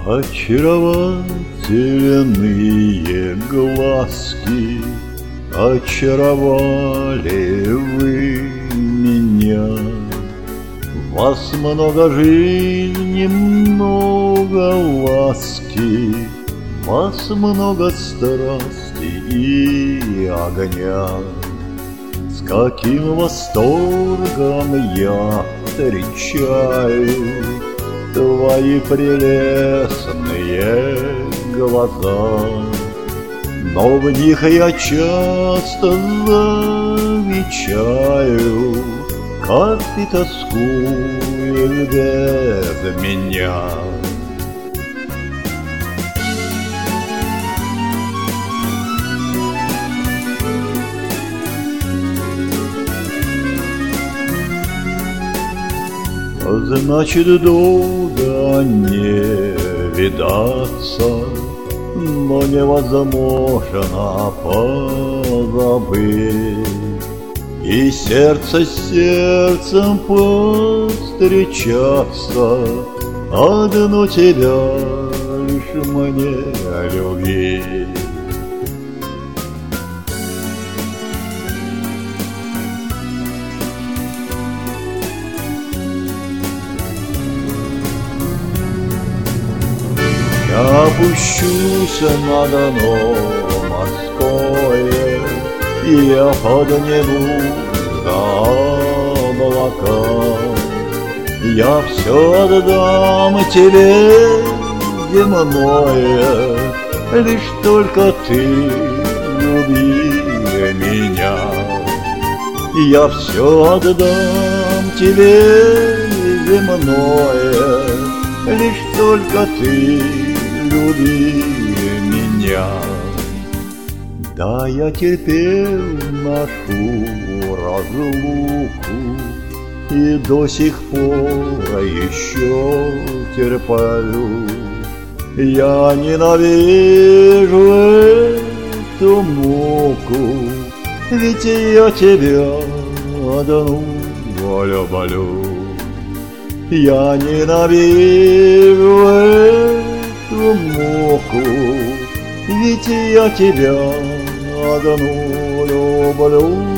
Очаровательные глазки, очаровали вы меня. Вас много жизни, много ласки, вас много страсти и огня. С каким восторгом я встречаю твои прелестные глаза, но в них я часто замечаю, как ты тоскуешь без меня. Значит, долго не видаться, но невозможно позабыть, и сердце с сердцем повстречаться, одну тебя лишь мне любить. Я опущусь на дно морское, и я подниму за облака. Я все отдам тебе земное, лишь только ты люби меня. Я все отдам тебе земное, лишь только ты люби меня. Да, я терпел нашу разлуку и до сих пор еще терплю. Я ненавижу эту муку, ведь я тебя одну люблю. Я ненавижу эту муку, ведь я тебя одну люблю.